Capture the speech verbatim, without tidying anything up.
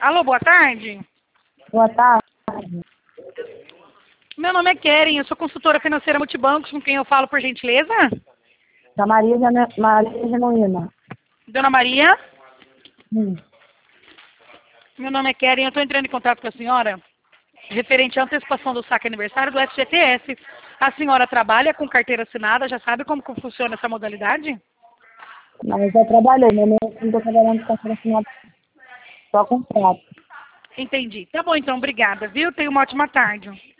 Alô, boa tarde. Boa tarde. Meu nome é Keren, eu sou consultora financeira multibancos, com quem eu falo, por gentileza? Da Maria, Gene... Maria Genuína. Dona Maria? Hum. Meu nome é Keren, eu estou entrando em contato com a senhora referente à antecipação do saque aniversário do F G T S. A senhora trabalha com carteira assinada, já sabe como que funciona essa modalidade? Mas eu já trabalhei, no momento não estou trabalhando com carteira assinada, só contrato. Entendi. Tá bom, então, obrigada, viu? Tenha uma ótima tarde.